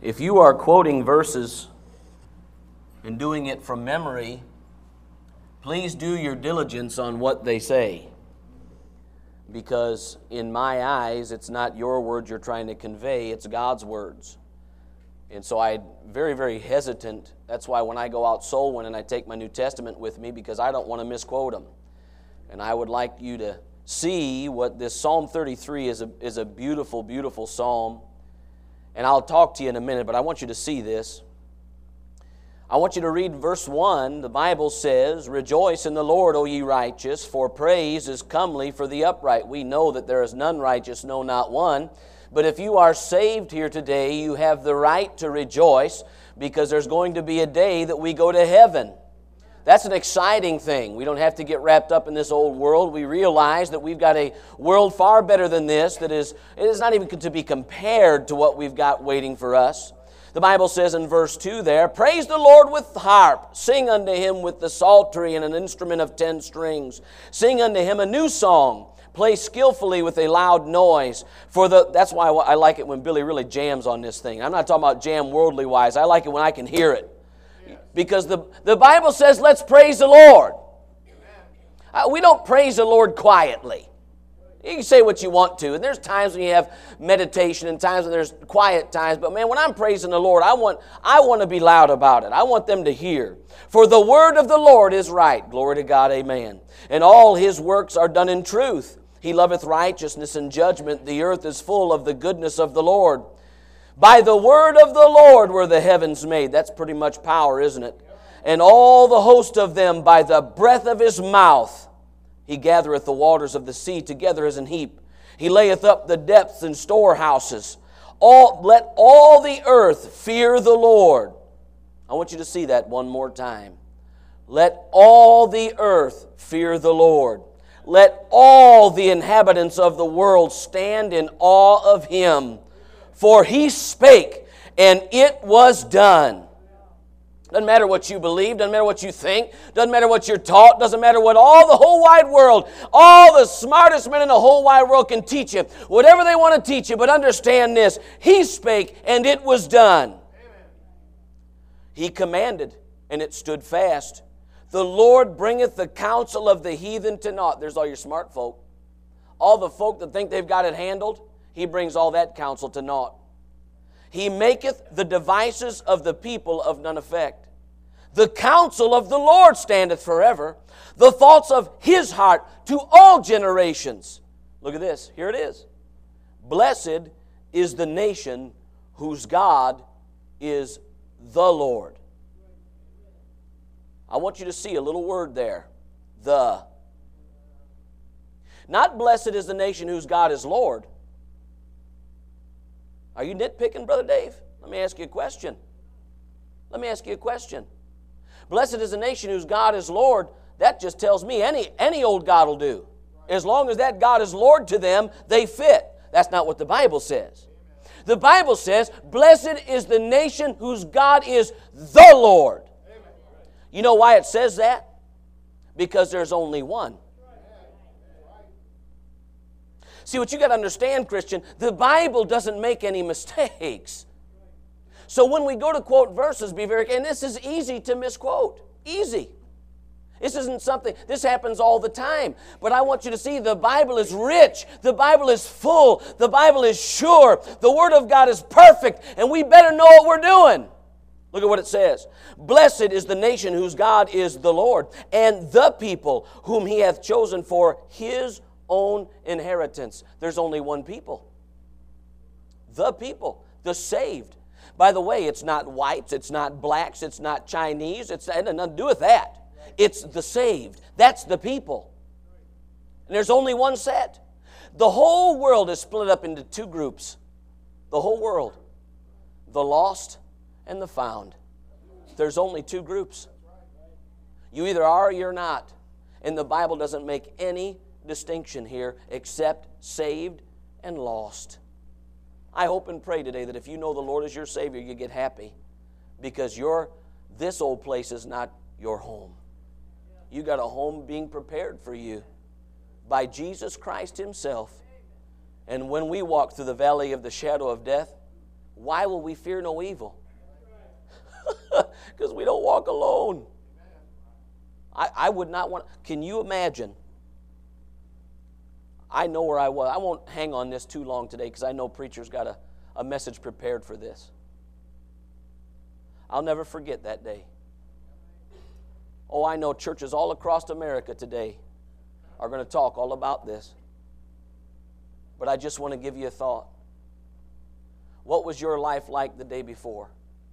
If you are quoting verses and doing it from memory, please do your diligence on what they say. Because in my eyes, it's not your words you're trying to convey, it's God's words. And so I'm very, very hesitant. That's why when I go out soul winning, I take my New Testament with me because I don't want to misquote them. And I would like you to see what this Psalm 33 is a beautiful, beautiful psalm. And I'll talk to you in a minute, but I want you to see this. I want you to read verse 1. The Bible says, "Rejoice in the Lord, O ye righteous, for praise is comely for the upright." We know that there is none righteous, no, not one. But if you are saved here today, you have the right to rejoice because there's going to be a day that we go to heaven. That's an exciting thing. We don't have to get wrapped up in this old world. We realize that we've got a world far better than this it is not even to be compared to what we've got waiting for us. The Bible says in verse 2 there, "Praise the Lord with the harp, sing unto Him with the psaltery and an instrument of 10 strings. Sing unto Him a new song, play skillfully with a loud noise." That's why I like it when Billy really jams on this thing. I'm not talking about jam worldly wise. I like it when I can hear it. Because the Bible says, let's praise the Lord. We don't praise the Lord quietly. You can say what you want to, and there's times when you have meditation and times when there's quiet times, but man, when I'm praising the Lord, I want to be loud about it. I want them to hear. "For the word of the Lord is right." Glory to God, amen. "And all His works are done in truth. He loveth righteousness and judgment. The earth is full of the goodness of the Lord. By the word of the Lord were the heavens made." That's pretty much power, isn't it? "And all the host of them by the breath of His mouth. He gathereth the waters of the sea together as an heap. He layeth up the depths in storehouses. Let all the earth fear the Lord." I want you to see that one more time. "Let all the earth fear the Lord. Let all the inhabitants of the world stand in awe of Him. For He spake, and it was done." Doesn't matter what you believe, doesn't matter what you think, doesn't matter what you're taught, doesn't matter what the whole wide world, all the smartest men in the whole wide world can teach you, whatever they want to teach you, but understand this: He spake, and it was done. Amen. He commanded, and it stood fast. The Lord bringeth the counsel of the heathen to naught. There's all your smart folk. All the folk that think they've got it handled, He brings all that counsel to naught. He maketh the devices of the people of none effect. The counsel of the Lord standeth forever, the thoughts of His heart to all generations. Look at this. Here it is. Blessed is the nation whose God is the Lord. I want you to see a little word there. The. Not blessed is the nation whose God is Lord. Are you nitpicking, Brother Dave? Let me ask you a question. Blessed is a nation whose God is Lord. That just tells me any old God will do. As long as that God is Lord to them, they fit. That's not what the Bible says. The Bible says, blessed is the nation whose God is the Lord. You know why it says that? Because there's only one. See, what you got to understand, Christian, the Bible doesn't make any mistakes. So when we go to quote verses, be very careful. And this is easy to misquote. Easy. This isn't something, this happens all the time. But I want you to see the Bible is rich. The Bible is full. The Bible is sure. The Word of God is perfect. And we better know what we're doing. Look at what it says. Blessed is the nation whose God is the Lord, and the people whom He hath chosen for His own inheritance. There's only one people. The people. The saved. By the way, it's not whites, it's not blacks, it's not Chinese, it has nothing to do with that. It's the saved. That's the people. And there's only one set. The whole world is split up into two groups. The whole world. The lost and the found. There's only two groups. You either are or you're not. And the Bible doesn't make any distinction here except saved and lost. I hope and pray today that if you know the Lord as your Savior, you get happy because this old place is not your home. You got a home being prepared for you by Jesus Christ Himself. And when we walk through the valley of the shadow of death, Why will we fear no evil? Because we don't walk alone. I would not want... Can you imagine? I know where I was. I won't hang on this too long today because I know preacher's got a message prepared for this. I'll never forget that day. Oh, I know churches all across America today are going to talk all about this. But I just want to give you a thought. What was your life like the day before?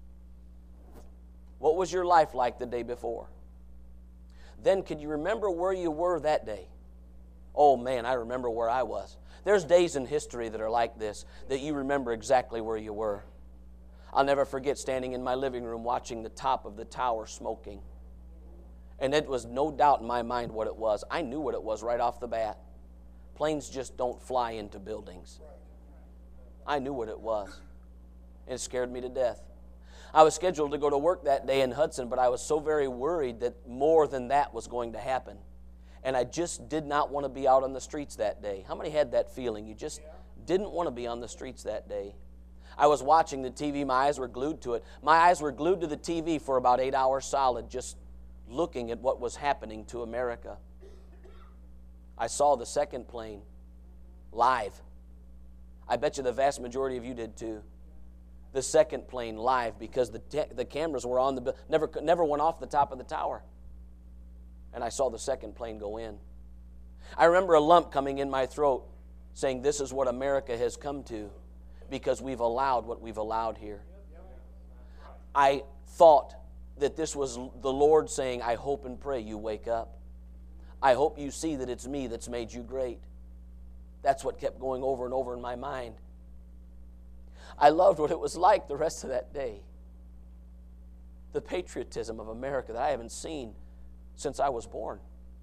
What was your life like the day before? Then could you remember where you were that day? Oh man, I remember where I was. There's days in history that are like this, that you remember exactly where you were. I'll never forget standing in my living room watching the top of the tower smoking. And it was no doubt in my mind what it was. I knew what it was right off the bat. Planes just don't fly into buildings. I knew what it was. And it scared me to death. I was scheduled to go to work that day in Hudson, but I was so very worried that more than that was going to happen. And I just did not want to be out on the streets that day. How many had that feeling? You just didn't want to be on the streets that day. I was watching the TV. My eyes were glued to it. My eyes were glued to the TV for about 8 hours solid, just looking at what was happening to America. I saw the second plane live. I bet you the vast majority of you did too. The second plane live because the cameras were on the never went off the top of the tower. And I saw the second plane go in. I remember a lump coming in my throat saying, this is what America has come to because we've allowed what we've allowed here. I thought that this was the Lord saying, I hope and pray you wake up. I hope you see that it's me that's made you great. That's what kept going over and over in my mind. I loved what it was like the rest of that day. The patriotism of America that I haven't seen since I was born.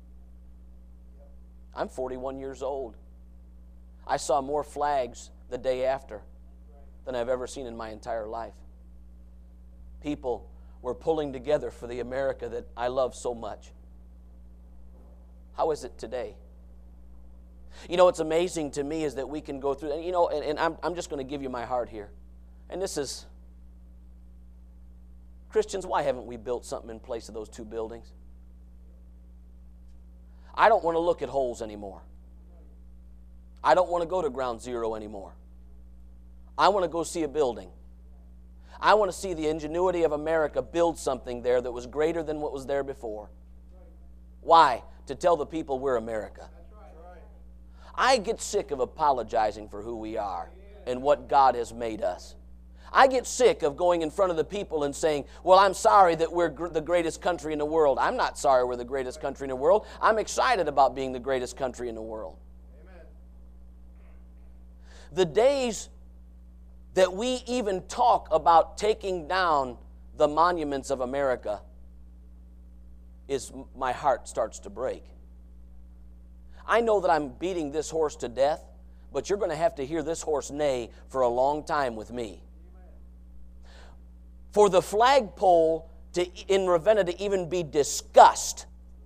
I'm 41 years old. I saw more flags the day after than I've ever seen in my entire life. People were pulling together for the America that I love so much. How is it today? You know, what's amazing to me is that we can go through, and you know, and I'm just going to give you my heart here. And this is, Christians, why haven't we built something in place of those two buildings? I don't want to look at holes anymore. I don't want to go to ground zero anymore. I want to go see a building. I want to see the ingenuity of America build something there that was greater than what was there before. Why? To tell the people we're America. I get sick of apologizing for who we are and what God has made us. I get sick of going in front of the people and saying, well, I'm sorry that we're the greatest country in the world. I'm not sorry we're the greatest country in the world. I'm excited about being the greatest country in the world. Amen. The days that we even talk about taking down the monuments of America is my heart starts to break. I know that I'm beating this horse to death, but you're going to have to hear this horse neigh for a long time with me. For the flagpole in Ravenna to even be discussed,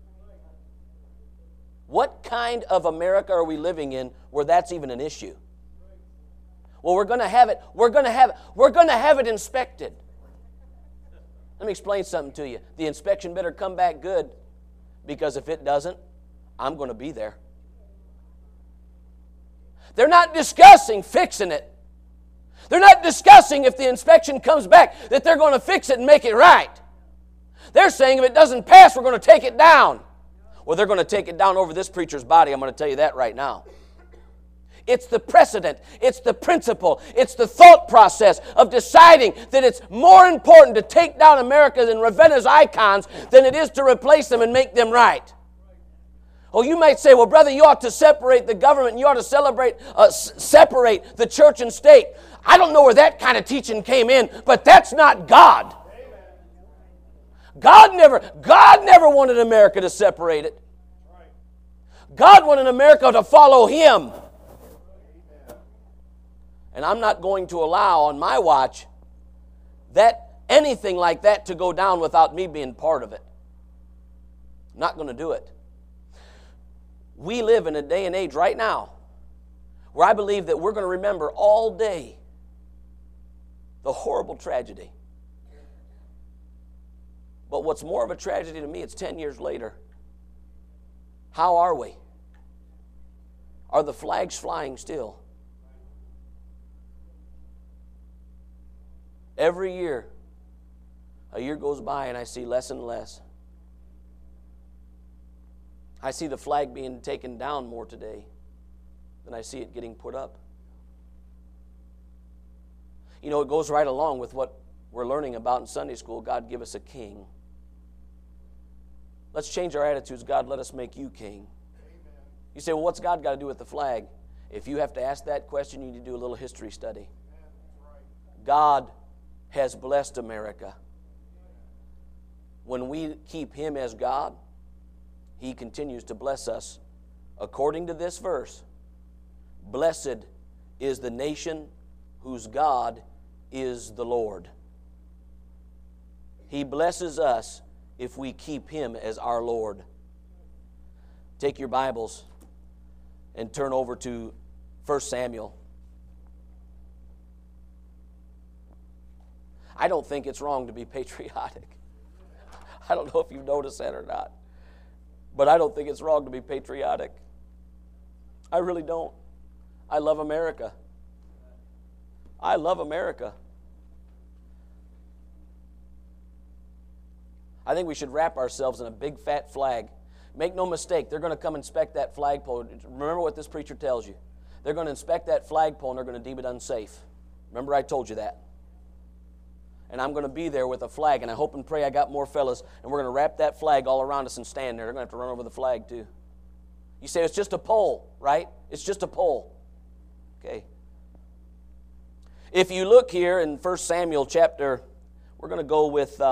what kind of America are we living in where that's even an issue? Well, we're going to have it. We're going to have it inspected. Let me explain something to you. The inspection better come back good, because if it doesn't, I'm going to be there. They're not discussing fixing it. They're not discussing if the inspection comes back that they're going to fix it and make it right. They're saying if it doesn't pass, we're going to take it down. Well, they're going to take it down over this preacher's body. I'm going to tell you that right now. It's the precedent, it's the principle, it's the thought process of deciding that it's more important to take down America than Ravenna's icons than it is to replace them and make them right. Oh, you might say, well, brother, you ought to separate the government and you ought to separate the church and state. I don't know where that kind of teaching came in, but that's not God. God never wanted America to separate it. God wanted America to follow Him. And I'm not going to allow on my watch that anything like that to go down without me being part of it. I'm not going to do it. We live in a day and age right now where I believe that we're going to remember all day The horrible tragedy. But what's more of a tragedy to me, it's 10 years later. How are we? Are the flags flying still? Every year, a year goes by and I see less and less. I see the flag being taken down more today than I see it getting put up. You know, it goes right along with what we're learning about in Sunday school. God, give us a king. Let's change our attitudes. God, let us make you king. Amen. You say, well, what's God got to do with the flag? If you have to ask that question, you need to do a little history study. God has blessed America. When we keep Him as God, He continues to bless us. According to this verse, blessed is the nation whose God is the Lord. He blesses us if we keep Him as our Lord. Take your Bibles and turn over to 1 Samuel. I don't think it's wrong to be patriotic. I don't know if you've noticed that or not. But I don't think it's wrong to be patriotic. I really don't. I love America. I love America. I think we should wrap ourselves in a big fat flag. Make no mistake, they're going to come inspect that flagpole. Remember what this preacher tells you. They're going to inspect that flagpole and they're going to deem it unsafe. Remember I told you that. And I'm going to be there with a flag, and I hope and pray I got more fellas, and we're going to wrap that flag all around us and stand there. They're going to have to run over the flag too. You say, it's just a pole, right? It's just a pole. Okay. If you look here in 1 Samuel chapter, we're going to go with,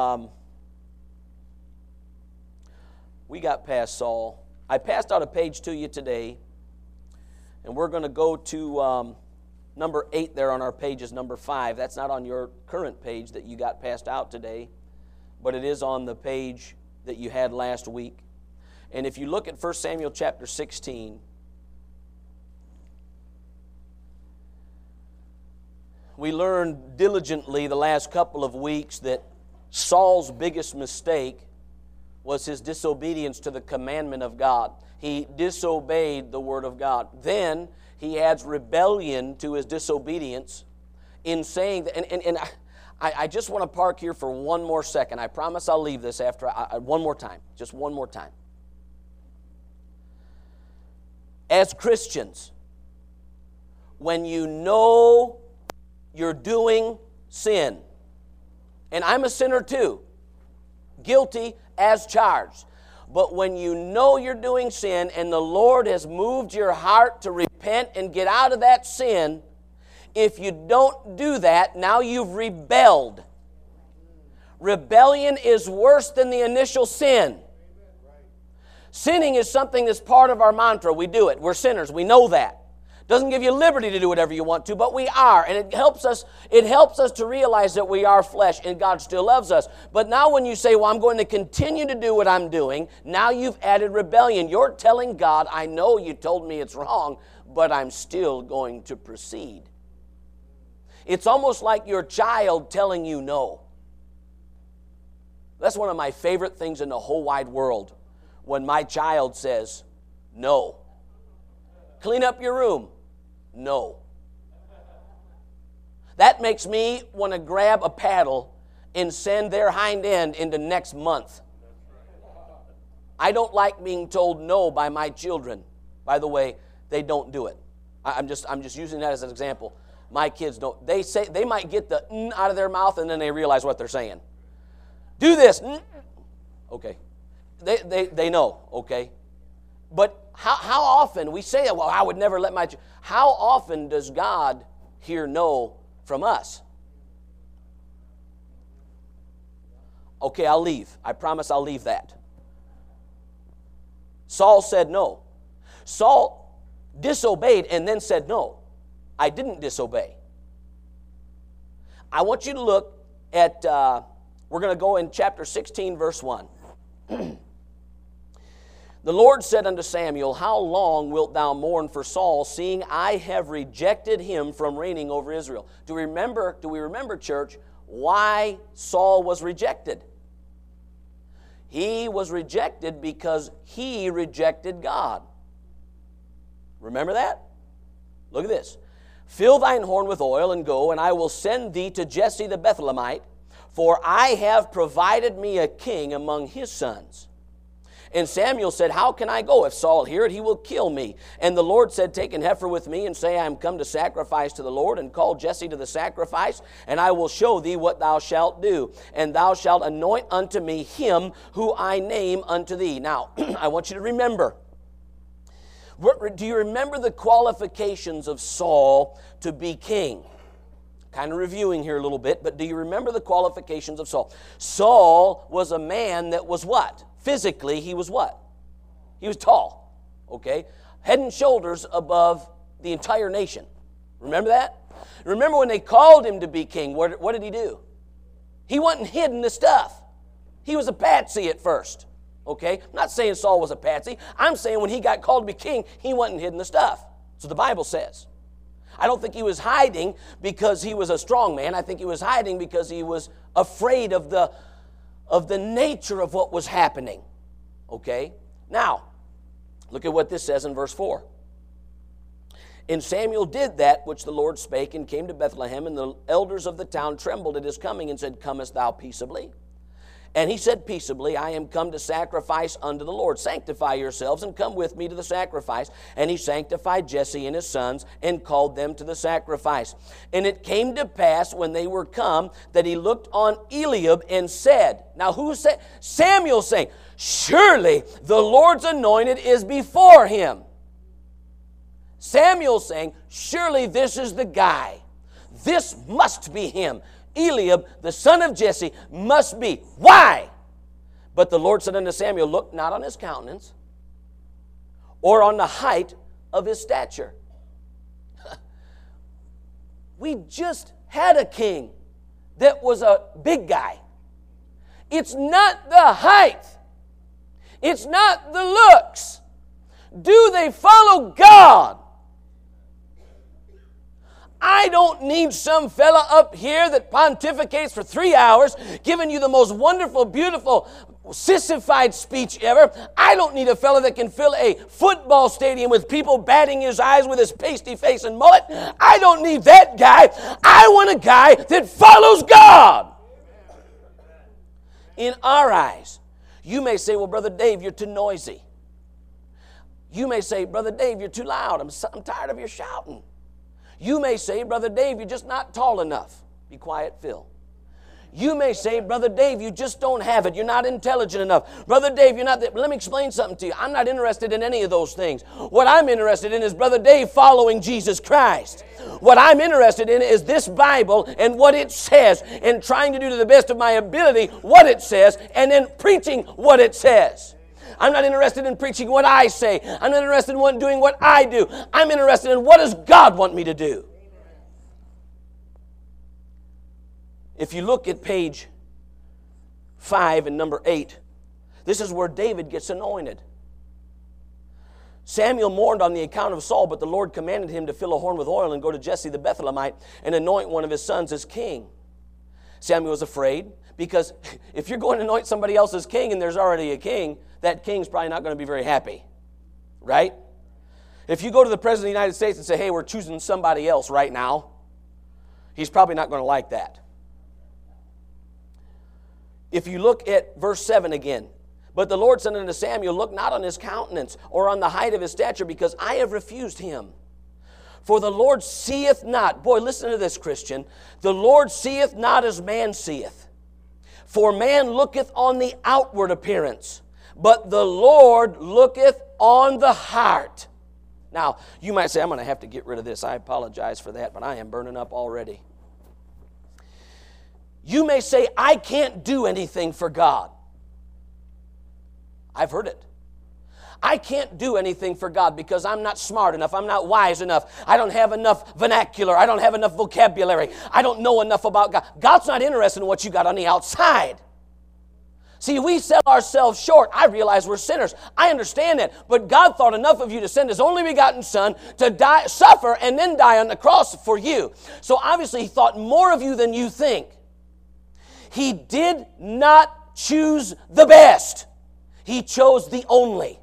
we got past Saul. I passed out a page to you today, and we're going to go to number 8 there on our page is number 5. That's not on your current page that you got passed out today, but it is on the page that you had last week. And if you look at 1 Samuel chapter 16, we learned diligently the last couple of weeks that Saul's biggest mistake was his disobedience to the commandment of God. He disobeyed the word of God. Then he adds rebellion to his disobedience in saying that, and I just want to park here for one more second. I promise I'll leave this after, one more time, just one more time. As Christians, when you know you're doing sin, and I'm a sinner too, guilty as charged, but when you know you're doing sin and the Lord has moved your heart to repent and get out of that sin, if you don't do that, now you've rebelled. Rebellion is worse than the initial sin. Sinning is something that's part of our mantra. We do it. We're sinners. We know that. Doesn't give you liberty to do whatever you want to, but we are. And it helps us to realize that we are flesh and God still loves us. But now when you say, well, I'm going to continue to do what I'm doing, now you've added rebellion. You're telling God, I know you told me it's wrong, but I'm still going to proceed. It's almost like your child telling you no. That's one of my favorite things in the whole wide world, when my child says no. Clean up your room. No. That makes me want to grab a paddle and send their hind end into next month. I don't like being told no by my children. By the way, they don't do it. I'm just using that as an example. My kids don't. They might get the out of their mouth and then they realize what they're saying. Do this. Okay. They know, okay? But how often, we say, well, I would never let my... How often does God hear no from us? Okay, I'll leave. I promise I'll leave that. Saul said no. Saul disobeyed and then said no. I didn't disobey. I want you to look at... we're going to go in chapter 16, verse 1. The Lord said unto Samuel, How long wilt thou mourn for Saul, seeing I have rejected him from reigning over Israel? Do we remember, church, why Saul was rejected? He was rejected because he rejected God. Remember that? Look at this. Fill thine horn with oil and go, and I will send thee to Jesse the Bethlehemite, for I have provided me a king among his sons. And Samuel said, How can I go? If Saul hear it, he will kill me. And the Lord said, Take an heifer with me, and say, I am come to sacrifice to the Lord, and call Jesse to the sacrifice, and I will show thee what thou shalt do. And thou shalt anoint unto me him who I name unto thee. Now, I want you to remember. Do you remember the qualifications of Saul to be king? Kind of reviewing here a little bit, but do you remember the qualifications of Saul? Saul was a man that was what? Physically, he was what? He was tall, okay? Head and shoulders above the entire nation. Remember that? Remember when they called him to be king, what did he do? He wasn't hidden the stuff. He was a patsy at first, okay? I'm not saying Saul was a patsy. I'm saying when he got called to be king, he wasn't hidden the stuff. So the Bible says. I don't think he was hiding because he was a strong man. I think he was hiding because he was afraid of the nature of what was happening. Okay? Now, look at what this says in verse 4. And Samuel did that which the Lord spake, and came to Bethlehem, and the elders of the town trembled at his coming, and said, Comest thou peaceably? And he said peaceably, I am come to sacrifice unto the Lord. Sanctify yourselves, and come with me to the sacrifice. And he sanctified Jesse and his sons, and called them to the sacrifice. And it came to pass, when they were come, that he looked on Eliab, and said, now who said? Samuel saying, Surely the Lord's anointed is before him. Samuel saying, Surely this is the guy. This must be him. Eliab, the son of Jesse, must be. Why? But the Lord said unto Samuel, Look not on his countenance, or on the height of his stature. We just had a king that was a big guy. It's not the height. It's not the looks. Do they follow God? I don't need some fella up here that pontificates for 3 hours, giving you the most wonderful, beautiful, sissified speech ever. I don't need a fella that can fill a football stadium with people batting his eyes with his pasty face and mullet. I don't need that guy. I want a guy that follows God. In our eyes, you may say, well, Brother Dave, you're too noisy. You may say, Brother Dave, you're too loud. I'm tired of your shouting. You may say, Brother Dave, you're just not tall enough. Be quiet, Phil. You may say, Brother Dave, you just don't have it. You're not intelligent enough. Brother Dave, you're not... Let me explain something to you. I'm not interested in any of those things. What I'm interested in is Brother Dave following Jesus Christ. What I'm interested in is this Bible and what it says, and trying to do to the best of my ability what it says, and then preaching what it says. I'm not interested in preaching what I say. I'm not interested in doing what I do. I'm interested in what does God want me to do. If you look at page 5 and number 8, this is where David gets anointed. Samuel mourned on the account of Saul, but the Lord commanded him to fill a horn with oil and go to Jesse the Bethlehemite and anoint one of his sons as king. Samuel was afraid, because if you're going to anoint somebody else as king and there's already a king, that king's probably not going to be very happy, right? If you go to the President of the United States and say, hey, we're choosing somebody else right now, he's probably not going to like that. If you look at verse 7 again, but the Lord said unto Samuel, Look not on his countenance or on the height of his stature, because I have refused him. For the Lord seeth not, boy, listen to this, Christian, the Lord seeth not as man seeth. For man looketh on the outward appearance, but the Lord looketh on the heart. Now, you might say, I'm going to have to get rid of this. I apologize for that, but I am burning up already. You may say, I can't do anything for God. I've heard it. I can't do anything for God because I'm not smart enough. I'm not wise enough. I don't have enough vernacular. I don't have enough vocabulary. I don't know enough about God. God's not interested in what you got on the outside. See, we sell ourselves short. I realize we're sinners. I understand that. But God thought enough of you to send His only begotten Son to die, suffer, and then die on the cross for you. So obviously He thought more of you than you think. He did not choose the best. He chose the only.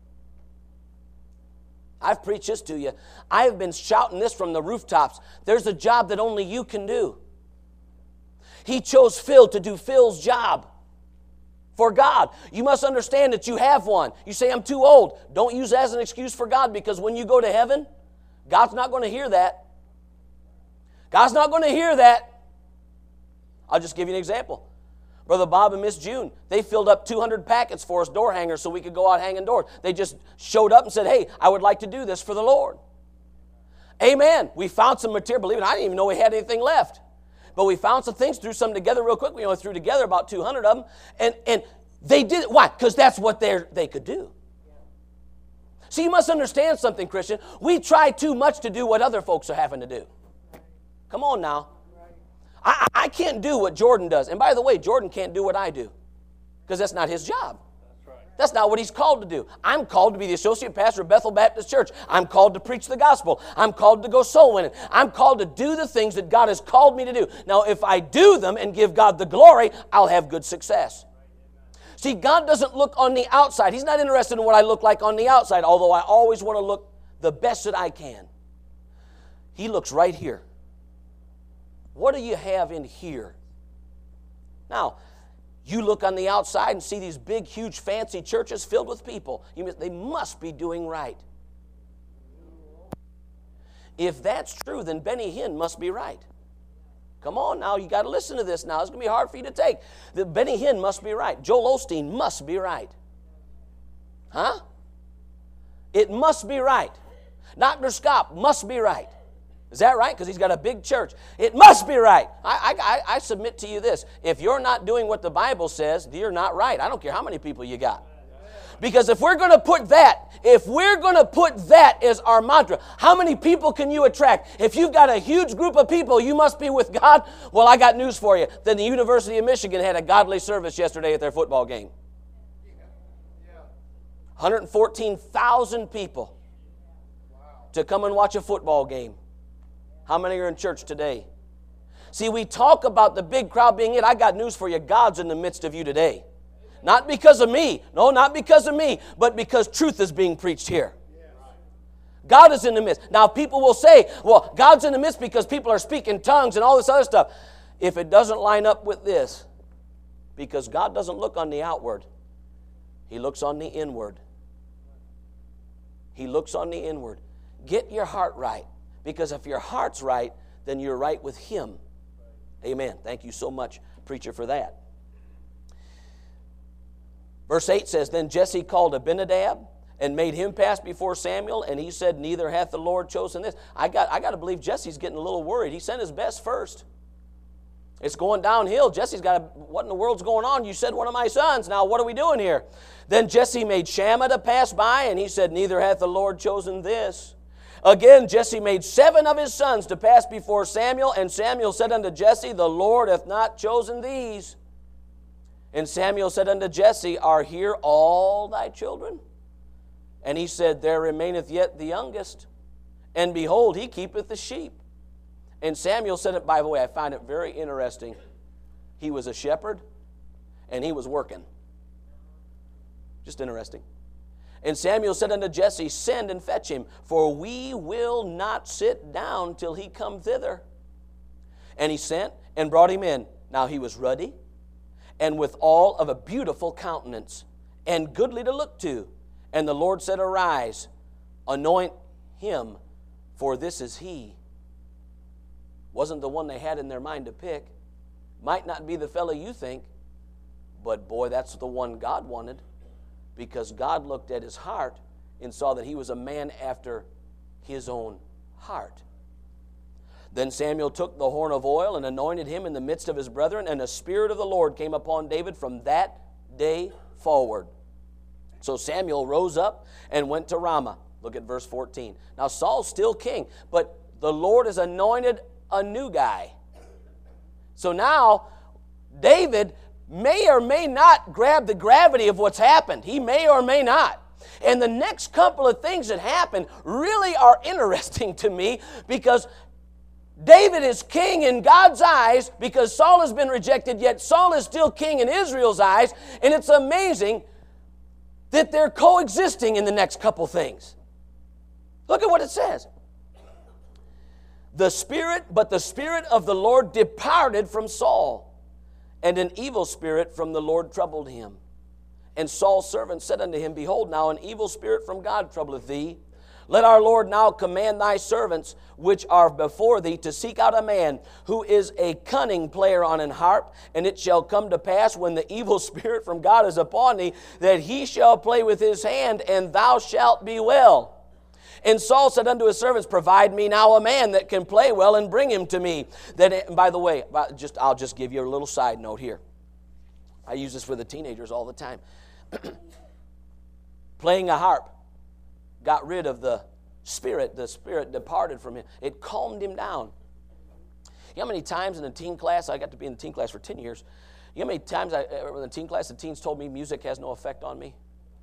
I've preached this to you. I have been shouting this from the rooftops. There's a job that only you can do. He chose Phil to do Phil's job. For God. You must understand that you have one. You say, I'm too old. Don't use that as an excuse for God, because when you go to heaven, God's not going to hear that. God's not going to hear that. I'll just give you an example. Brother Bob and Miss June, they filled up 200 packets for us, door hangers, so we could go out hanging doors. They just showed up and said, hey, I would like to do this for the Lord. Amen. We found some material. Believe it, I didn't even know we had anything left. But we found some things, threw some together real quick. We only threw together about 200 of them. And they did it. Why? Because that's what they could do. See, you must understand something, Christian. We try too much to do what other folks are having to do. Come on now. I can't do what Jordan does. And by the way, Jordan can't do what I do, because that's not his job. That's not what he's called to do. I'm called to be the associate pastor of Bethel Baptist Church. I'm called to preach the gospel. I'm called to go soul winning. I'm called to do the things that God has called me to do. Now, if I do them and give God the glory, I'll have good success. See, God doesn't look on the outside. He's not interested in what I look like on the outside, although I always want to look the best that I can. He looks right here. What do you have in here? Now, you look on the outside and see these big, huge, fancy churches filled with people. They must be doing right. If that's true, then Benny Hinn must be right. Come on now, you got to listen to this now. It's going to be hard for you to take. The Benny Hinn must be right. Joel Osteen must be right. Huh? It must be right. Dr. Scott must be right. Is that right? Because he's got a big church. It must be right. I submit to you this. If you're not doing what the Bible says, you're not right. I don't care how many people you got. Because if we're going to put that as our mantra, how many people can you attract? If you've got a huge group of people, you must be with God. Well, I got news for you. Then the University of Michigan had a godly service yesterday at their football game. 114,000 people to come and watch a football game. How many are in church today? See, we talk about the big crowd being it. I got news for you. God's in the midst of you today. Not because of me. No, not because of me, but because truth is being preached here. God is in the midst. Now, people will say, well, God's in the midst because people are speaking tongues and all this other stuff. If it doesn't line up with this, because God doesn't look on the outward, He looks on the inward. He looks on the inward. Get your heart right. Because if your heart's right, then you're right with Him. Amen. Thank you so much, preacher, for that. Verse 8 says, Then Jesse called Abinadab and made him pass before Samuel, and he said, Neither hath the Lord chosen this. I got to believe Jesse's getting a little worried. He sent his best first. It's going downhill. Jesse's got what in the world's going on? You said one of my sons. Now what are we doing here? Then Jesse made Shammah to pass by, and he said, Neither hath the Lord chosen this. Again, Jesse made 7 of his sons to pass before Samuel, and Samuel said unto Jesse, The Lord hath not chosen these. And Samuel said unto Jesse, Are here all thy children? And he said, There remaineth yet the youngest, and behold, he keepeth the sheep. And Samuel said it, by the way, I find it very interesting. He was a shepherd, and he was working. Just interesting. And Samuel said unto Jesse, Send and fetch him, for we will not sit down till he come thither. And he sent and brought him in. Now he was ruddy, and with all of a beautiful countenance, and goodly to look to. And the Lord said, Arise, anoint him, for this is he. Wasn't the one they had in their mind to pick. Might not be the fellow you think, but boy, that's the one God wanted. Because God looked at his heart and saw that he was a man after his own heart. Then Samuel took the horn of oil and anointed him in the midst of his brethren, and the Spirit of the Lord came upon David from that day forward. So Samuel rose up and went to Ramah. Look at verse 14. Now Saul's still king, but the Lord has anointed a new guy. So now David may or may not grab the gravity of what's happened. He may or may not. And the next couple of things that happen really are interesting to me, because David is king in God's eyes because Saul has been rejected, yet Saul is still king in Israel's eyes. And it's amazing that they're coexisting in the next couple things. Look at what it says. But the Spirit of the Lord departed from Saul, and an evil spirit from the Lord troubled him. And Saul's servant said unto him, Behold, now an evil spirit from God troubleth thee. Let our Lord now command thy servants which are before thee to seek out a man who is a cunning player on an harp, and it shall come to pass when the evil spirit from God is upon thee, that he shall play with his hand, and thou shalt be well. And Saul said unto his servants, Provide me now a man that can play well, and bring him to me. That, by the way, I'll just give you a little side note here. I use this with the teenagers all the time. Playing a harp got rid of the spirit departed from him. It calmed him down. You know how many times in the teen class, I got to be in the teen class for 10 years, you know how many times in the teen class the teens told me music has no effect on me?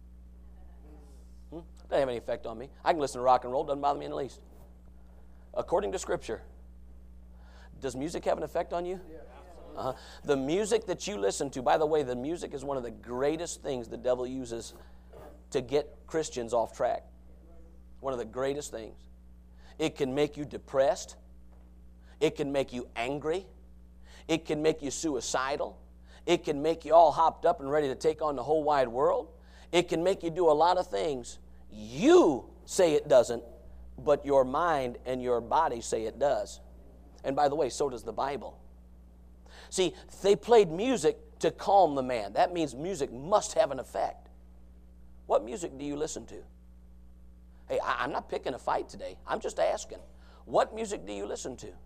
Doesn't have any effect on me. I can listen to rock and roll, doesn't bother me in the least. According to Scripture. Does music have an effect on you? The music that you listen to, by the way, the music is one of the greatest things the devil uses to get Christians off track. One of the greatest things. It can make you depressed. It can make you angry. It can make you suicidal. It can make you all hopped up and ready to take on the whole wide world. It can make you do a lot of things. You say it doesn't, but your mind and your body say it does. And by the way, so does the Bible. See, they played music to calm the man. That means music must have an effect. What music do you listen to? Hey, I'm not picking a fight today. I'm just asking. What music do you listen to?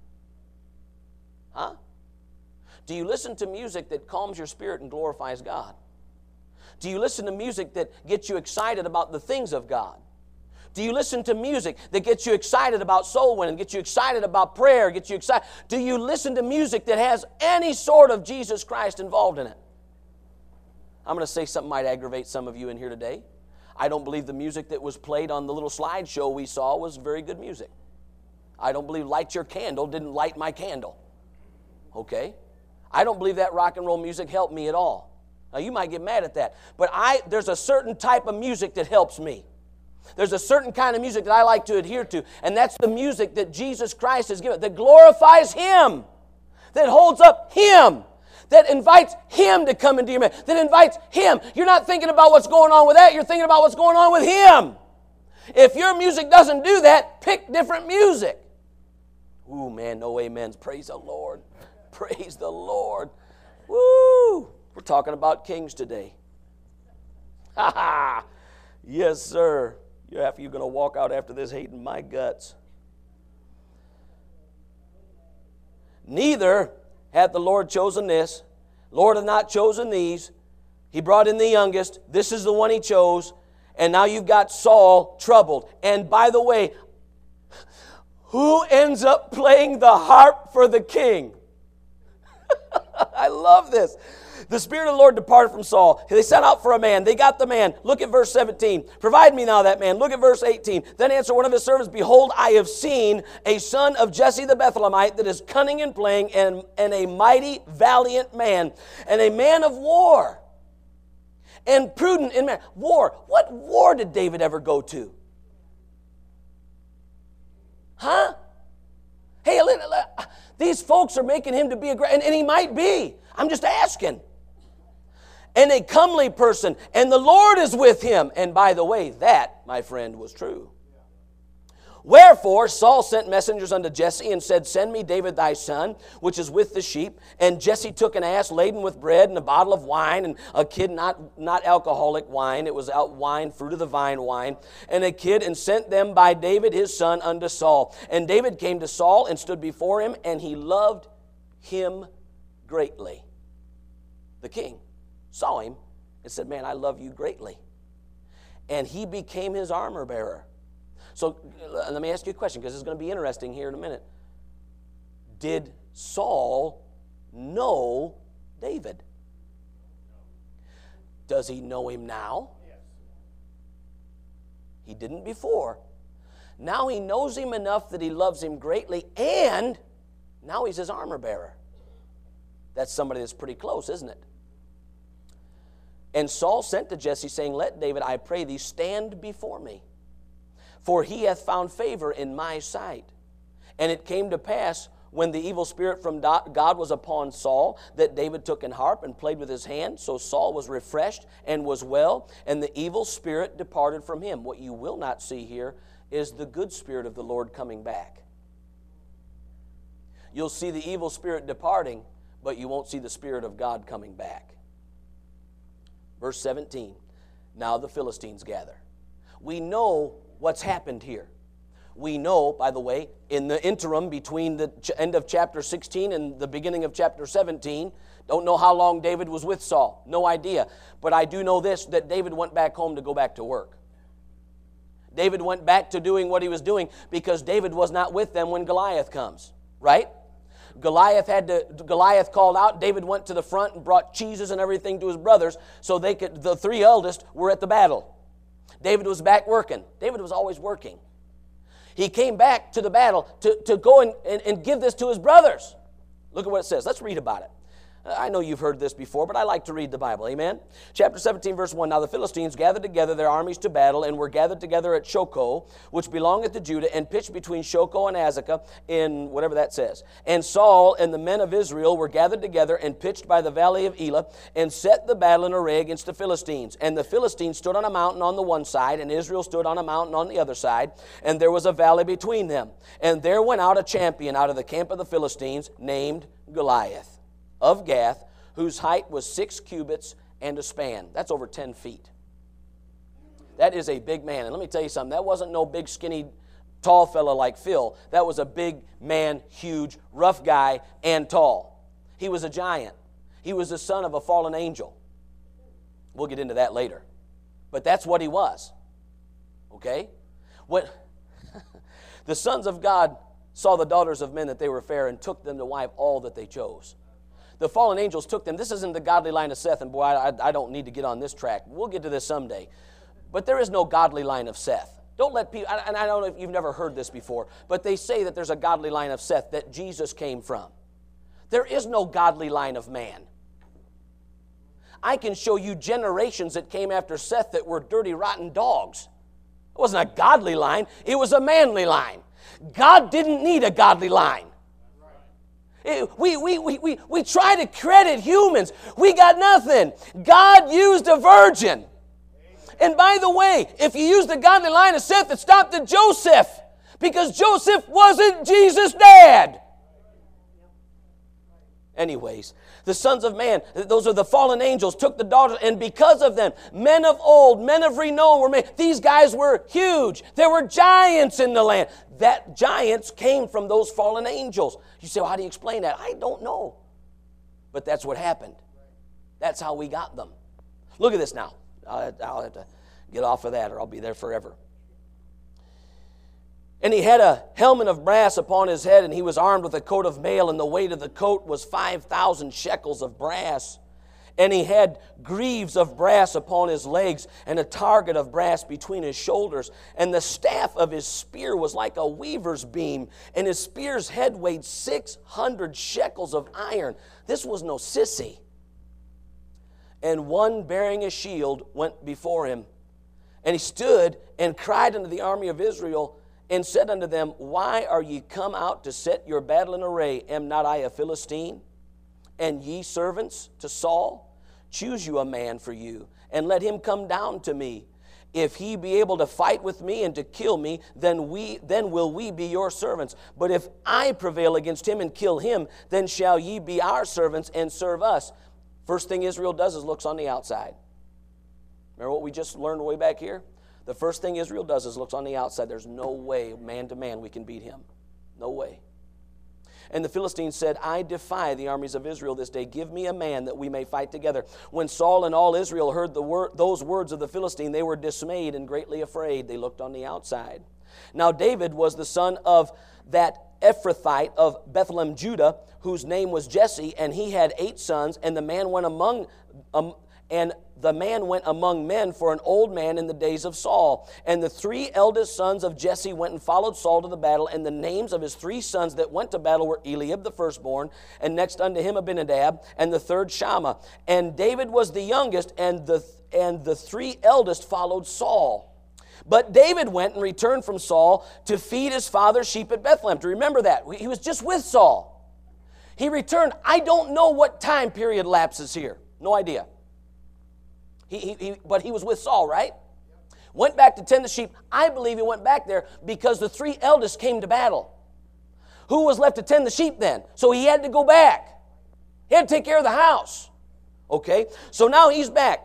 Huh? Do you listen to music that calms your spirit and glorifies God? Do you listen to music that gets you excited about the things of God? Do you listen to music that gets you excited about soul winning, gets you excited about prayer, gets you excited? Do you listen to music that has any sort of Jesus Christ involved in it? I'm going to say something might aggravate some of you in here today. I don't believe the music that was played on the little slideshow we saw was very good music. I don't believe Light Your Candle didn't light my candle. Okay? I don't believe that rock and roll music helped me at all. Now, you might get mad at that, but there's a certain type of music that helps me. There's a certain kind of music that I like to adhere to, and that's the music that Jesus Christ has given, that glorifies Him, that holds up Him, that invites Him to come into your midst, that invites Him. You're not thinking about what's going on with that, you're thinking about what's going on with Him. If your music doesn't do that, pick different music. Ooh, man, no amens. Praise the Lord. Praise the Lord. Woo! We're talking about kings today. Ha ha! Yes, sir. You're going to walk out after this hating my guts. Neither hath the Lord chosen this. Lord hath not chosen these. He brought in the youngest. This is the one He chose. And now you've got Saul troubled. And by the way, who ends up playing the harp for the king? I love this. The Spirit of the Lord departed from Saul. They sent out for a man. They got the man. Look at verse 17. Provide me now that man. Look at verse 18. Then answered one of his servants, Behold, I have seen a son of Jesse the Bethlehemite that is cunning in playing and a mighty, valiant man, and a man of war, and prudent in man. War. What war did David ever go to? Huh? Hey, these folks are making him to be a great, and he might be. I'm just asking. And a comely person, and the Lord is with him. And by the way, that, my friend, was true. Wherefore Saul sent messengers unto Jesse and said, Send me David thy son, which is with the sheep. And Jesse took an ass laden with bread and a bottle of wine, and a kid, not alcoholic wine, it was wine, fruit of the vine wine, and a kid, and sent them by David his son unto Saul. And David came to Saul and stood before him, and he loved him greatly. The king saw him and said, Man, I love you greatly. And he became his armor bearer. So let me ask you a question, because it's going to be interesting here in a minute. Did Saul know David? Does he know him now? He didn't before. Now he knows him enough that he loves him greatly, and now he's his armor bearer. That's somebody that's pretty close, isn't it? And Saul sent to Jesse, saying, Let David, I pray thee, stand before me, for he hath found favor in my sight. And it came to pass, when the evil spirit from God was upon Saul, that David took an harp and played with his hand. So Saul was refreshed and was well, and the evil spirit departed from him. What you will not see here is the good spirit of the Lord coming back. You'll see the evil spirit departing, but you won't see the Spirit of God coming back. Verse 17, now the Philistines gather. We know what's happened here. We know, by the way, in the interim between the end of chapter 16 and the beginning of chapter 17, don't know how long David was with Saul. No idea. But I do know this, that David went back home to go back to work. David went back to doing what he was doing because David was not with them when Goliath comes, right? Goliath called out. David went to the front and brought cheeses and everything to his brothers so the three eldest were at the battle. David was back working. David was always working. He came back to the battle to go and give this to his brothers. Look at what it says. Let's read about it. I know you've heard this before, but I like to read the Bible. Amen? Chapter 17, verse 1. Now the Philistines gathered together their armies to battle, and were gathered together at Shochoh, which belongeth to Judah, and pitched between Shochoh and Azekah, in whatever that says. And Saul and the men of Israel were gathered together, and pitched by the valley of Elah, and set the battle in array against the Philistines. And the Philistines stood on a mountain on the one side, and Israel stood on a mountain on the other side, and there was a valley between them. And there went out a champion out of the camp of the Philistines, named Goliath, of Gath, whose height was 6 cubits and a span. That's over 10 feet. That is a big man. And let me tell you something, that wasn't no big, skinny, tall fella like Phil. That was a big man, huge, rough guy, and tall. He was a giant. He was the son of a fallen angel. We'll get into that later. But that's what he was. Okay? The sons of God saw the daughters of men that they were fair, and took them to wife all that they chose. The fallen angels took them. This isn't the godly line of Seth, and boy, I don't need to get on this track. We'll get to this someday. But there is no godly line of Seth. Don't let people, and I don't know if you've never heard this before, but they say that there's a godly line of Seth that Jesus came from. There is no godly line of man. I can show you generations that came after Seth that were dirty, rotten dogs. It wasn't a godly line. It was a manly line. God didn't need a godly line. We try to credit humans. We got nothing. God used a virgin. And by the way, if you use the godly line of Seth, it stopped at Joseph, because Joseph wasn't Jesus' dad. Anyways, the sons of man, those are the fallen angels, took the daughters, and because of them, men of old, men of renown were made. These guys were huge. There were giants in the land. That giants came from those fallen angels. You say, well, how do you explain that? I don't know. But that's what happened. That's how we got them. Look at this now. I'll have to get off of that, or I'll be there forever. And he had a helmet of brass upon his head, and he was armed with a coat of mail, and the weight of the coat was 5,000 shekels of brass. And he had greaves of brass upon his legs, and a target of brass between his shoulders. And the staff of his spear was like a weaver's beam, and his spear's head weighed 600 shekels of iron. This was no sissy. And one bearing a shield went before him. And he stood and cried unto the army of Israel, and said unto them, Why are ye come out to set your battle in array? Am not I a Philistine? And ye servants to Saul? Choose you a man for you, and let him come down to me. If he be able to fight with me and to kill me, then will we be your servants. But if I prevail against him and kill him, then shall ye be our servants and serve us. First thing Israel does is looks on the outside. Remember what we just learned way back here? The first thing Israel does is looks on the outside. There's no way, man to man, we can beat him. No way. And the Philistines said, I defy the armies of Israel this day. Give me a man that we may fight together. When Saul and all Israel heard those words of the Philistine, they were dismayed and greatly afraid. They looked on the outside. Now David was the son of that Ephrathite of Bethlehem, Judah, whose name was Jesse, and he had 8 sons, and the man went among And the man went among men for an old man in the days of Saul. And the 3 eldest sons of Jesse went and followed Saul to the battle. And the names of his 3 sons that went to battle were Eliab the firstborn, and next unto him Abinadab, and the third Shammah. And David was the youngest, and the 3 eldest followed Saul. But David went and returned from Saul to feed his father's sheep at Bethlehem. To remember that, he was just with Saul. He returned. I don't know what time period lapses here. No idea. But he was with Saul, right? Went back to tend the sheep. I believe he went back there because the 3 eldest came to battle. Who was left to tend the sheep then? So he had to go back. He had to take care of the house. Okay, so now he's back.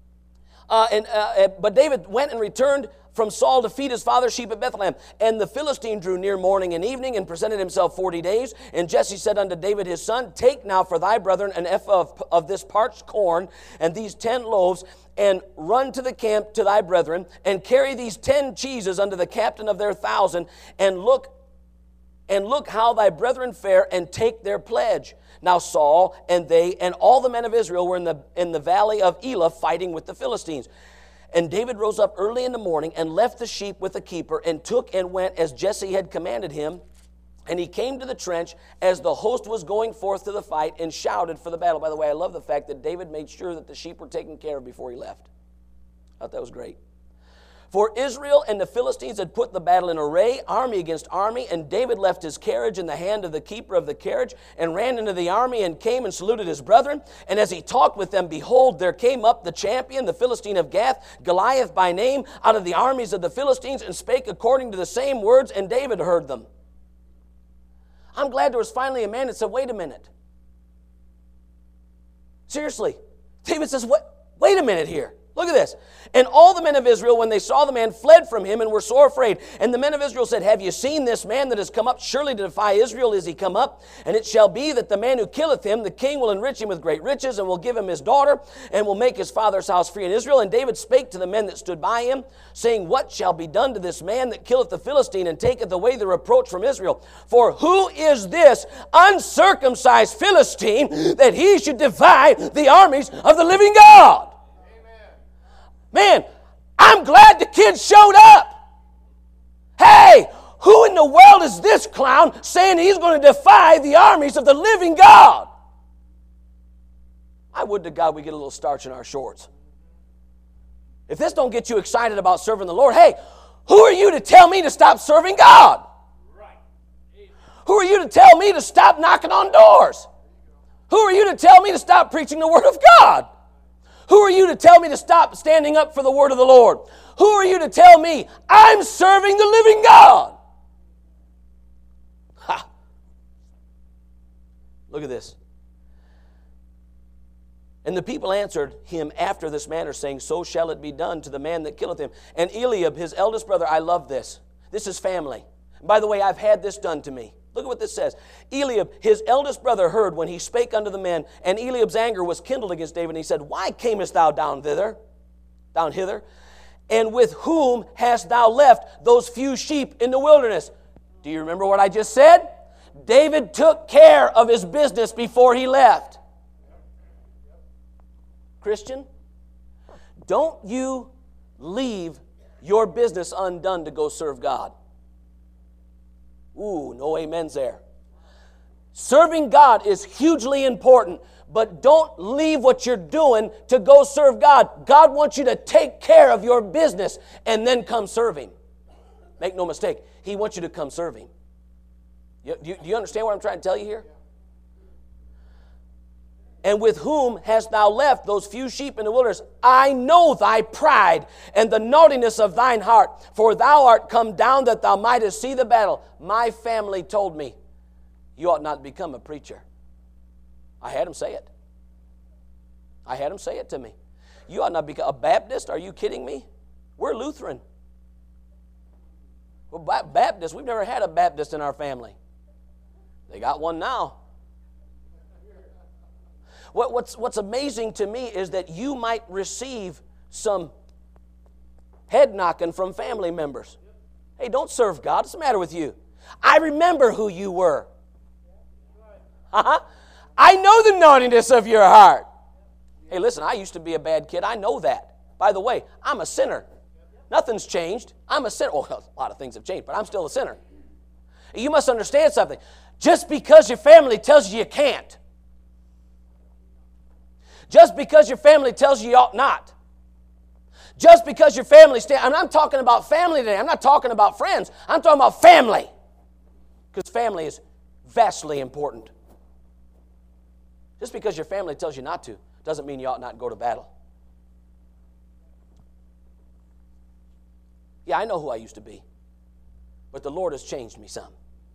But David went and returned from Saul to feed his father's sheep at Bethlehem. And the Philistine drew near morning and evening and presented himself 40 days. And Jesse said unto David his son, Take now for thy brethren an ephah of this parched corn and these 10 loaves, and run to the camp to thy brethren, and carry these 10 cheeses unto the captain of their 1,000, and look how thy brethren fare, and take their pledge. Now Saul and they and all the men of Israel were in the valley of Elah fighting with the Philistines. And David rose up early in the morning and left the sheep with the keeper, and took and went as Jesse had commanded him. And he came to the trench as the host was going forth to the fight, and shouted for the battle. By the way, I love the fact that David made sure that the sheep were taken care of before he left. I thought that was great. For Israel and the Philistines had put the battle in array, army against army, and David left his carriage in the hand of the keeper of the carriage, and ran into the army, and came and saluted his brethren. And as he talked with them, behold, there came up the champion, the Philistine of Gath, Goliath by name, out of the armies of the Philistines, and spake according to the same words, and David heard them. I'm glad there was finally a man that said, wait a minute. Seriously, David says, wait a minute here. Look at this. And all the men of Israel, when they saw the man, fled from him and were sore afraid. And the men of Israel said, Have you seen this man that has come up? Surely to defy Israel is he come up. And it shall be that the man who killeth him, the king will enrich him with great riches, and will give him his daughter, and will make his father's house free in Israel. And David spake to the men that stood by him, saying, What shall be done to this man that killeth the Philistine, and taketh away the reproach from Israel? For who is this uncircumcised Philistine, that he should defy the armies of the living God? Man, I'm glad the kids showed up. Hey, who in the world is this clown saying he's going to defy the armies of the living God? I would to God we get a little starch in our shorts. If this don't get you excited about serving the Lord, hey, who are you to tell me to stop serving God? Who are you to tell me to stop knocking on doors? Who are you to tell me to stop preaching the Word of God? Who are you to tell me to stop standing up for the word of the Lord? Who are you to tell me I'm serving the living God? Ha! Look at this. And the people answered him after this manner, saying, So shall it be done to the man that killeth him. And Eliab, his eldest brother, I love this. This is family. By the way, I've had this done to me. Look at what this says. Eliab, his eldest brother, heard when he spake unto the men, and Eliab's anger was kindled against David. And he said, Why camest thou down hither? And with whom hast thou left those few sheep in the wilderness? Do you remember what I just said? David took care of his business before he left. Christian, don't you leave your business undone to go serve God. Ooh, no amens there. Serving God is hugely important, but don't leave what you're doing to go serve God. God wants you to take care of your business and then come serve Him. Make no mistake, He wants you to come serve Him. Do you understand what I'm trying to tell you here? And with whom hast thou left those few sheep in the wilderness? I know thy pride and the naughtiness of thine heart, for thou art come down that thou mightest see the battle. My family told me, you ought not become a preacher. I had them say it. I had them say it to me. You ought not become a Baptist? Are you kidding me? We're Lutheran. Well, Baptist, we've never had a Baptist in our family. They got one now. What's amazing to me is that you might receive some head knocking from family members. Hey, don't serve God. What's the matter with you? I remember who you were. I know the naughtiness of your heart. Hey, listen, I used to be a bad kid. I know that. By the way, I'm a sinner. Nothing's changed. I'm a sinner. Well, a lot of things have changed, but I'm still a sinner. You must understand something. Just because your family tells you you can't, just because your family tells you you ought not, just because your family and I'm talking about family today. I'm not talking about friends. I'm talking about family. Because family is vastly important. Just because your family tells you not to doesn't mean you ought not go to battle. Yeah, I know who I used to be, but the Lord has changed me some.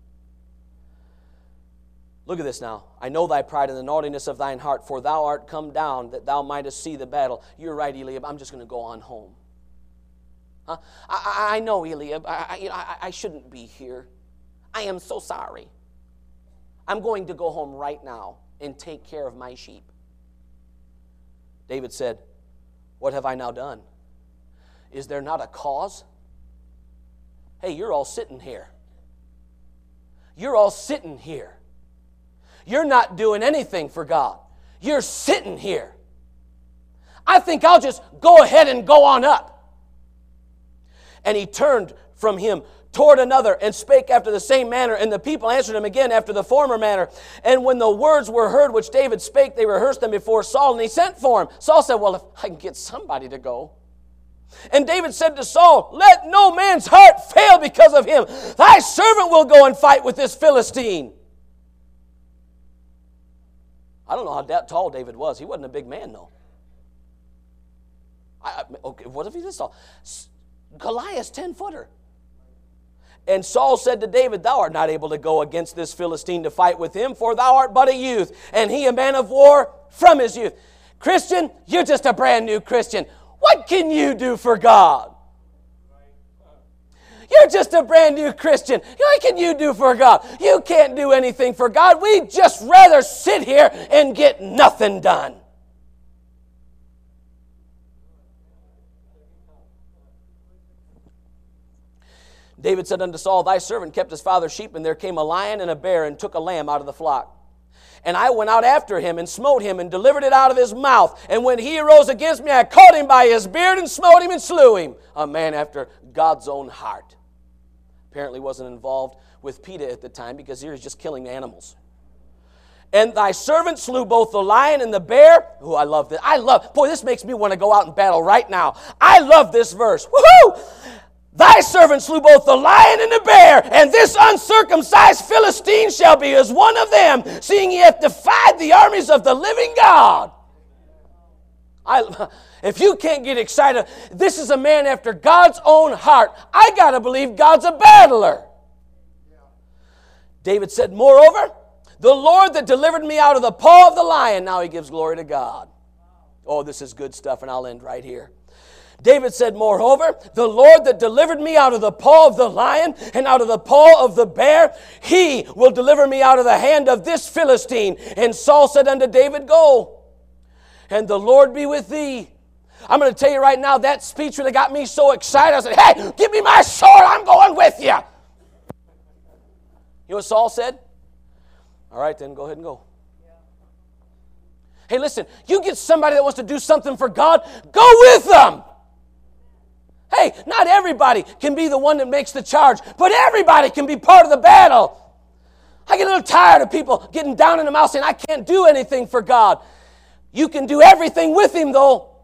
Look at this now. I know thy pride and the naughtiness of thine heart, for thou art come down that thou mightest see the battle. You're right, Eliab. I'm just going to go on home. Huh? I know, Eliab. I shouldn't be here. I am so sorry. I'm going to go home right now and take care of my sheep. David said, what have I now done? Is there not a cause? Hey, you're all sitting here. You're all sitting here. You're not doing anything for God. You're sitting here. I think I'll just go ahead and go on up. And he turned from him toward another and spake after the same manner. And the people answered him again after the former manner. And when the words were heard which David spake, they rehearsed them before Saul, and he sent for him. Saul said, well, if I can get somebody to go. And David said to Saul, let no man's heart fail because of him. Thy servant will go and fight with this Philistine. I don't know how tall David was. He wasn't a big man, though. Okay, what if he is tall? Goliath's 10-footer. And Saul said to David, thou art not able to go against this Philistine to fight with him, for thou art but a youth, and he a man of war from his youth. Christian, you're just a brand new Christian. What can you do for God? You're just a brand new Christian. What can you do for God? You can't do anything for God. We'd just rather sit here and get nothing done. David said unto Saul, thy servant kept his father's sheep, and there came a lion and a bear and took a lamb out of the flock. And I went out after him and smote him and delivered it out of his mouth. And when he arose against me, I caught him by his beard and smote him and slew him. A man after God's own heart. Apparently wasn't involved with PETA at the time, because he was just killing animals. And thy servant slew both the lion and the bear. Oh, I love this. Boy, this makes me want to go out and battle right now. I love this verse. Woohoo! Thy servant slew both the lion and the bear, and this uncircumcised Philistine shall be as one of them, seeing he hath defied the armies of the living God. If you can't get excited, this is a man after God's own heart. I got to believe God's a battler. David said, moreover, the Lord that delivered me out of the paw of the lion. Now he gives glory to God. Oh, this is good stuff, and I'll end right here. David said, moreover, the Lord that delivered me out of the paw of the lion and out of the paw of the bear, he will deliver me out of the hand of this Philistine. And Saul said unto David, go, and the Lord be with thee. I'm going to tell you right now, that speech really got me so excited. I said, hey, give me my sword, I'm going with you. You know what Saul said? All right, then go ahead and go. Hey, listen, you get somebody that wants to do something for God, go with them. Hey, not everybody can be the one that makes the charge, but everybody can be part of the battle. I get a little tired of people getting down in the mouth saying, I can't do anything for God. You can do everything with Him, though.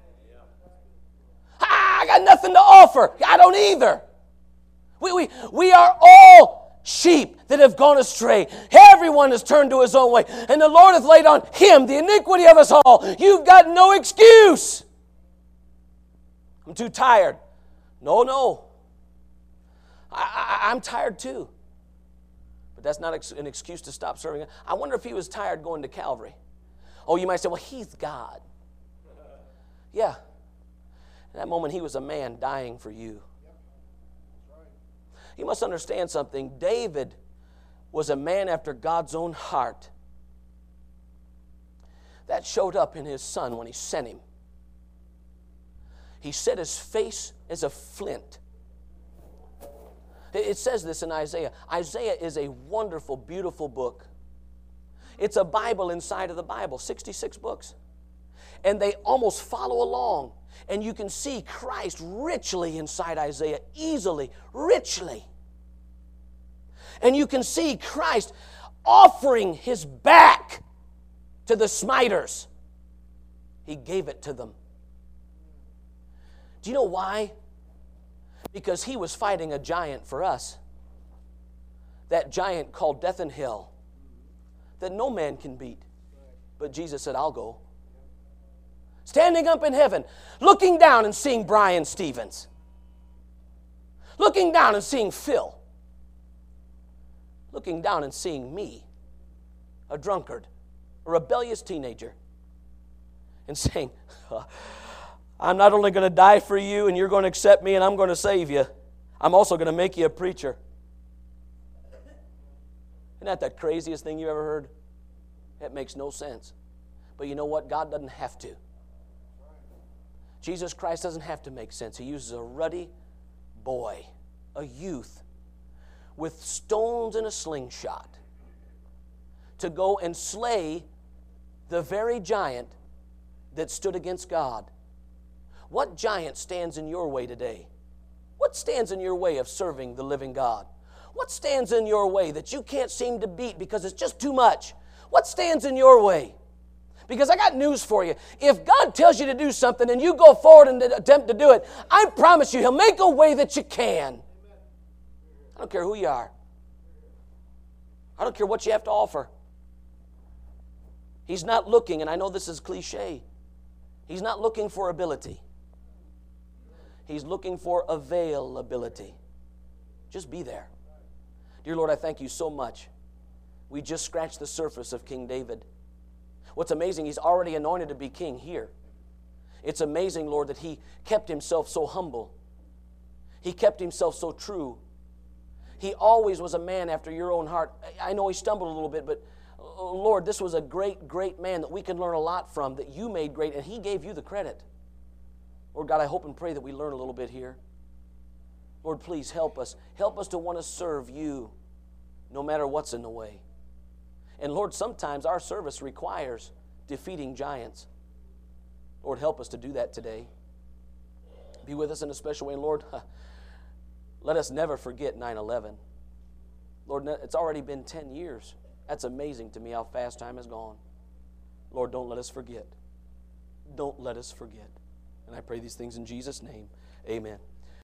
I got nothing to offer. I don't either. We are all sheep that have gone astray. Everyone has turned to his own way. And the Lord hath laid on Him the iniquity of us all. You've got no excuse. I'm too tired. No. I'm tired too. But that's not an excuse to stop serving. I wonder if He was tired going to Calvary. Oh, you might say, well, He's God. Yeah. In that moment, He was a man dying for you. You must understand something. David was a man after God's own heart. That showed up in his son when He sent him. He set his face as a flint. It says this in Isaiah. Isaiah is a wonderful, beautiful book. It's a Bible inside of the Bible, 66 books. and they almost follow along. And you can see Christ richly inside Isaiah, easily, richly. And you can see Christ offering his back to the smiters. He gave it to them. Do you know why? Because he was fighting a giant for us. That giant called death and hell that no man can beat. But Jesus said, I'll go. Standing up in heaven, looking down and seeing Brian Stevens. Looking down and seeing Phil. Looking down and seeing me, a drunkard, a rebellious teenager, and saying, I'm not only going to die for you and you're going to accept me and I'm going to save you, I'm also going to make you a preacher. Isn't that the craziest thing you ever heard? That makes no sense. But you know what? God doesn't have to. Jesus Christ doesn't have to make sense. He uses a ruddy boy, a youth, with stones and a slingshot to go and slay the very giant that stood against God. What giant stands in your way today? What stands in your way of serving the living God? What stands in your way that you can't seem to beat because it's just too much? What stands in your way? Because I got news for you. If God tells you to do something and you go forward and attempt to do it, I promise you He'll make a way that you can. I don't care who you are. I don't care what you have to offer. He's not looking, and I know this is cliche, He's not looking for ability. He's looking for availability. Just be there. Dear Lord, I thank you so much. We just scratched the surface of King David. What's amazing, he's already anointed to be king here. It's amazing, Lord, that he kept himself so humble. He kept himself so true. He always was a man after your own heart. I know he stumbled a little bit, but Lord, this was a great, great man that we can learn a lot from, that you made great, and he gave you the credit. Lord God, I hope and pray that we learn a little bit here. Lord, please help us. Help us to want to serve you no matter what's in the way. And Lord, sometimes our service requires defeating giants. Lord, help us to do that today. Be with us in a special way. And Lord, let us never forget 9/11. Lord, it's already been 10 years. That's amazing to me how fast time has gone. Lord, don't let us forget. Don't let us forget. And I pray these things in Jesus' name. Amen.